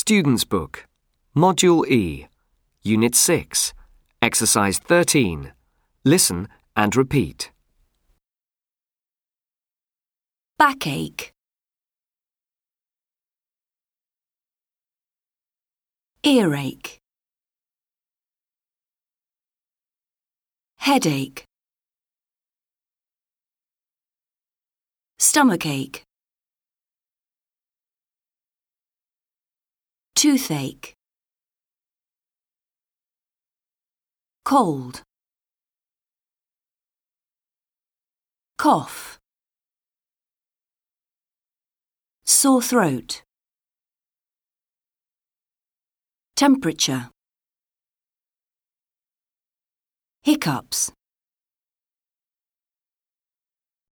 Student's Book, Module E, Unit 6, Exercise 13. Listen and repeat. Backache, earache, headache, stomachache, toothache, cold, cough, sore throat, temperature, hiccups.